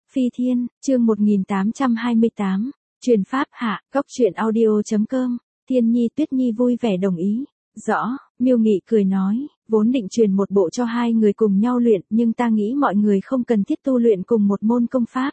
Phi Thiên, chương 1828, truyền pháp hạ, góc truyện audio.com, Thiên Nhi Tuyết Nhi vui vẻ đồng ý. Rõ, Miêu Nghị cười nói, vốn định truyền một bộ cho hai người cùng nhau luyện, nhưng ta nghĩ mọi người không cần thiết tu luyện cùng một môn công pháp.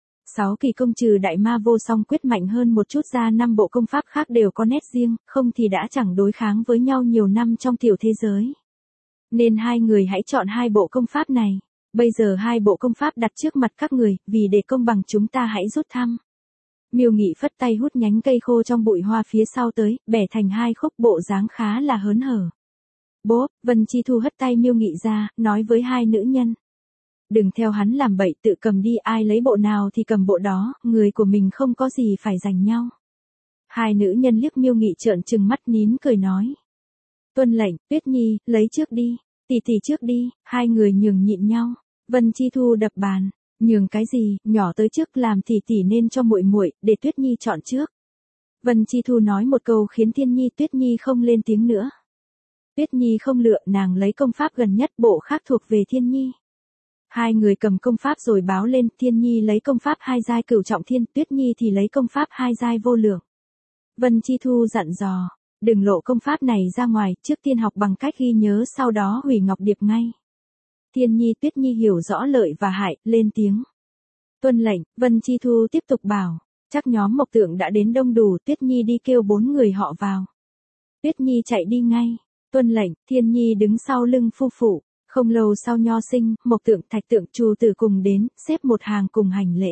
6 kỳ công trừ đại ma vô song quyết mạnh hơn một chút ra 5 bộ công pháp khác đều có nét riêng, không thì đã chẳng đối kháng với nhau nhiều năm trong tiểu thế giới. Nên hai người hãy chọn hai bộ công pháp này. Bây giờ hai bộ công pháp đặt trước mặt các người, vì để công bằng chúng ta hãy rút thăm. Miêu Nghị phất tay hút nhánh cây khô trong bụi hoa phía sau tới, bẻ thành hai khúc, bộ dáng khá là hớn hở. Bốp, Vân Chi Thu hất tay Miêu Nghị ra, nói với hai nữ nhân. Đừng theo hắn làm bậy, tự cầm đi, ai lấy bộ nào thì cầm bộ đó, người của mình không có gì phải giành nhau. Hai nữ nhân liếc Miêu Nghị trợn trừng mắt nín cười nói. Tuân lệnh, Tuyết Nhi, lấy trước đi, tỷ trước đi, hai người nhường nhịn nhau. Vân Chi Thu đập bàn, nhường cái gì, nhỏ tới trước làm tỷ nên cho muội, để Tuyết Nhi chọn trước. Vân Chi Thu nói một câu khiến Thiên Nhi Tuyết Nhi không lên tiếng nữa. Tuyết Nhi không lựa, nàng lấy công pháp gần nhất, bộ khác thuộc về Thiên Nhi. Hai người cầm công pháp rồi báo lên, Thiên Nhi lấy công pháp hai giai cửu trọng thiên, Tuyết Nhi thì lấy công pháp hai giai vô lượng. Vân Chi Thu dặn dò, đừng lộ công pháp này ra ngoài, trước tiên học bằng cách ghi nhớ, sau đó hủy ngọc điệp ngay. Thiên Nhi Tuyết Nhi hiểu rõ lợi và hại, lên tiếng. Tuân lệnh, Vân Chi Thu tiếp tục bảo, chắc nhóm Mộc Tượng đã đến đông đủ, Tuyết Nhi đi kêu 4 người họ vào. Tuyết Nhi chạy đi ngay. Tuân lệnh, Thiên Nhi đứng sau lưng phu phụ. Không lâu sau Nho Sinh, Mộc Tượng, Thạch Tượng, Chu Tử cùng đến, xếp một hàng cùng hành lễ.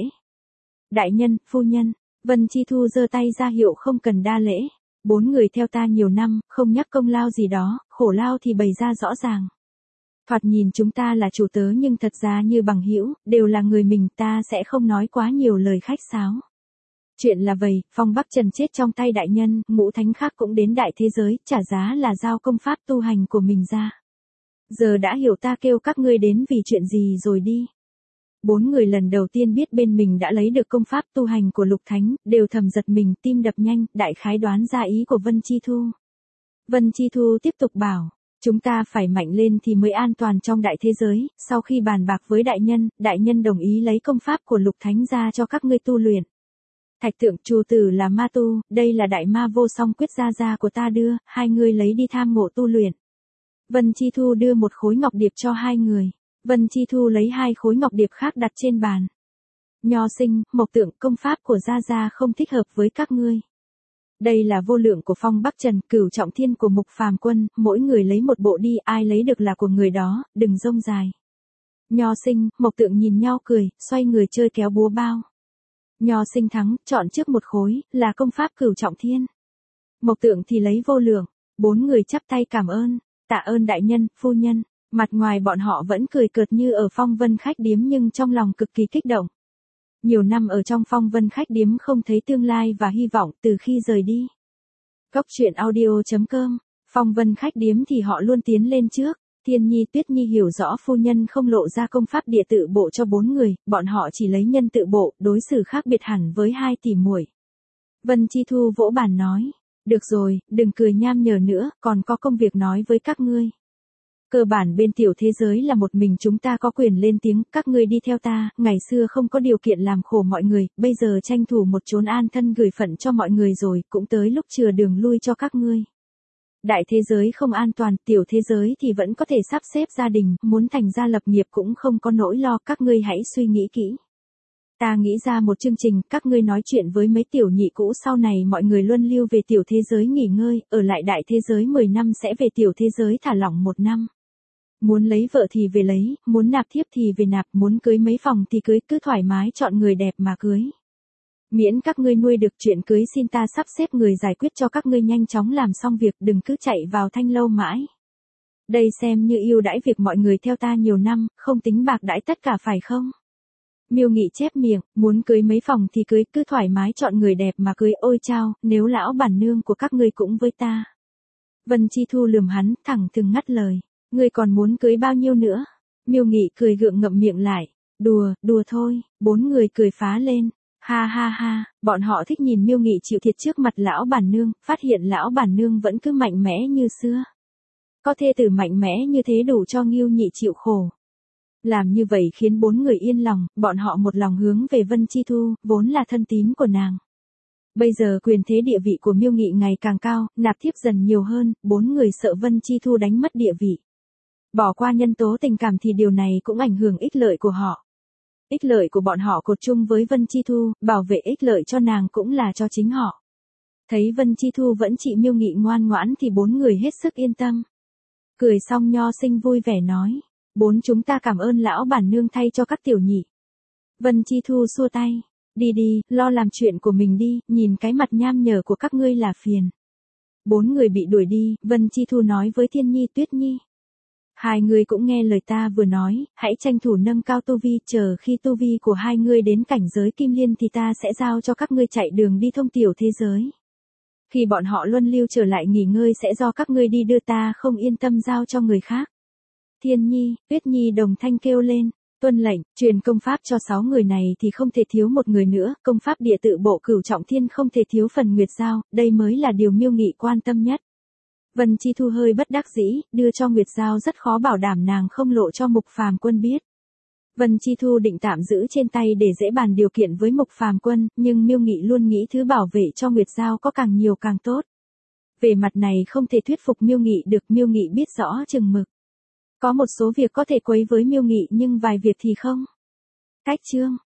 Đại nhân, phu nhân, Vân Chi Thu giơ tay ra hiệu không cần đa lễ. 4 người theo ta nhiều năm, không nhắc công lao gì đó, khổ lao thì bày ra rõ ràng. Thoạt nhìn chúng ta là chủ tớ nhưng thật ra như bằng hữu, đều là người mình, ta sẽ không nói quá nhiều lời khách sáo. Chuyện là vậy, Phong Bắc Trần chết trong tay đại nhân, ngũ thánh khác cũng đến đại thế giới, trả giá là giao công pháp tu hành của mình ra. Giờ đã hiểu ta kêu các ngươi đến vì chuyện gì rồi đi. 4 người lần đầu tiên biết bên mình đã lấy được công pháp tu hành của Lục Thánh, đều thầm giật mình, tim đập nhanh, đại khái đoán ra ý của Vân Chi Thu. Vân Chi Thu tiếp tục bảo, chúng ta phải mạnh lên thì mới an toàn trong đại thế giới, sau khi bàn bạc với đại nhân đồng ý lấy công pháp của Lục Thánh ra cho các ngươi tu luyện. Thạch Tượng, Chu Tử là ma tu, đây là đại ma vô song quyết gia của ta đưa, hai người lấy đi tham ngộ tu luyện. Vân Chi Thu đưa một khối ngọc điệp cho hai người. Vân Chi Thu lấy 2 khối ngọc điệp khác đặt trên bàn. Nho Sinh, Mộc Tượng, công pháp của gia không thích hợp với các ngươi. Đây là vô lượng của Phong Bắc Trần, cửu trọng thiên của Mục Phàm Quân, mỗi người lấy một bộ đi, ai lấy được là của người đó, đừng rông dài. Nho Sinh, Mộc Tượng nhìn nhau cười, xoay người chơi kéo búa bao. Nho Sinh thắng, chọn trước một khối, là công pháp cửu trọng thiên. Mộc Tượng thì lấy vô lượng. 4 người chắp tay cảm ơn, tạ ơn đại nhân, phu nhân. Mặt ngoài bọn họ vẫn cười cợt như ở Phong Vân khách điếm nhưng trong lòng cực kỳ kích động. Nhiều năm ở trong Phong Vân khách điếm không thấy tương lai và hy vọng từ khi rời đi. Góc truyện audio.com, Phong Vân khách điếm thì họ luôn tiến lên trước. Thiên Nhi Tuyết Nhi hiểu rõ phu nhân không lộ ra công pháp địa tự bộ cho 4 người, bọn họ chỉ lấy nhân tự bộ, đối xử khác biệt hẳn với 2 tỷ muội. Vân Chi Thu vỗ bàn nói, được rồi, đừng cười nham nhở nữa, còn có công việc nói với các ngươi. Cơ bản bên tiểu thế giới là một mình chúng ta có quyền lên tiếng, các ngươi đi theo ta, ngày xưa không có điều kiện làm khổ mọi người, bây giờ tranh thủ một chốn an thân gửi phận cho mọi người rồi, cũng tới lúc chừa đường lui cho các ngươi. Đại thế giới không an toàn, tiểu thế giới thì vẫn có thể sắp xếp gia đình, muốn thành gia lập nghiệp cũng không có nỗi lo, các ngươi hãy suy nghĩ kỹ. Ta nghĩ ra một chương trình, các ngươi nói chuyện với mấy tiểu nhị cũ, sau này mọi người luân lưu về tiểu thế giới nghỉ ngơi, ở lại đại thế giới 10 năm sẽ về tiểu thế giới thả lỏng 1 năm. Muốn lấy vợ thì về lấy, muốn nạp thiếp thì về nạp, muốn cưới mấy phòng thì cưới, cứ thoải mái chọn người đẹp mà cưới. Miễn các ngươi nuôi được, chuyện cưới xin ta sắp xếp người giải quyết cho các ngươi nhanh chóng làm xong việc, đừng cứ chạy vào thanh lâu mãi. Đây xem như ưu đãi việc mọi người theo ta nhiều năm, không tính bạc đãi tất cả phải không? Miêu Nghị chép miệng, muốn cưới mấy phòng thì cưới, cứ thoải mái chọn người đẹp mà cưới, ôi chao, nếu lão bản nương của các ngươi cũng với ta. Vân Chi Thu lườm hắn, thẳng thừng ngắt lời, ngươi còn muốn cưới bao nhiêu nữa? Miêu Nghị cười gượng ngậm miệng lại, đùa thôi, 4 người cười phá lên. Ha ha ha, bọn họ thích nhìn Miêu Nghị chịu thiệt trước mặt lão bản nương, phát hiện lão bản nương vẫn cứ mạnh mẽ như xưa. Có thê tử mạnh mẽ như thế đủ cho Ngưu Nhị chịu khổ. Làm như vậy khiến bốn người yên lòng, bọn họ một lòng hướng về Vân Chi Thu, vốn là thân tín của nàng. Bây giờ quyền thế địa vị của Miêu Nghị ngày càng cao, nạp thiếp dần nhiều hơn, bốn người sợ Vân Chi Thu đánh mất địa vị. Bỏ qua nhân tố tình cảm thì điều này cũng ảnh hưởng ích lợi của họ. Ích lợi của bọn họ cột chung với Vân Chi Thu, bảo vệ ích lợi cho nàng cũng là cho chính họ. Thấy Vân Chi Thu vẫn trị Miêu Nghị ngoan ngoãn thì bốn người hết sức yên tâm. Cười xong Nho Sinh vui vẻ nói, bốn chúng ta cảm ơn lão bản nương thay cho các tiểu nhị. Vân Chi Thu xua tay, đi đi, lo làm chuyện của mình đi, nhìn cái mặt nham nhở của các ngươi là phiền. Bốn người bị đuổi đi, Vân Chi Thu nói với Thiên Nhi Tuyết Nhi. Hai người cũng nghe lời ta vừa nói, hãy tranh thủ nâng cao tu vi, chờ khi tu vi của hai người đến cảnh giới kim liên thì ta sẽ giao cho các ngươi chạy đường đi thông tiểu thế giới. Khi bọn họ luân lưu trở lại nghỉ ngơi sẽ do các ngươi đi đưa, ta không yên tâm giao cho người khác. Thiên Nhi, Tuyết Nhi đồng thanh kêu lên, tuân lệnh, truyền công pháp cho 6 người này thì không thể thiếu một người nữa, công pháp địa tự bộ Cửu Trọng Thiên không thể thiếu phần Nguyệt Giao, đây mới là điều Miêu Nghị quan tâm nhất. Vân Chi Thu hơi bất đắc dĩ, đưa cho Nguyệt Giao rất khó bảo đảm nàng không lộ cho Mục Phàm Quân biết. Vân Chi Thu định tạm giữ trên tay để dễ bàn điều kiện với Mục Phàm Quân, nhưng Miêu Nghị luôn nghĩ thứ bảo vệ cho Nguyệt Giao có càng nhiều càng tốt. Về mặt này không thể thuyết phục Miêu Nghị được, Miêu Nghị biết rõ chừng mực. Có một số việc có thể quấy với Miêu Nghị nhưng vài việc thì không. Cách chương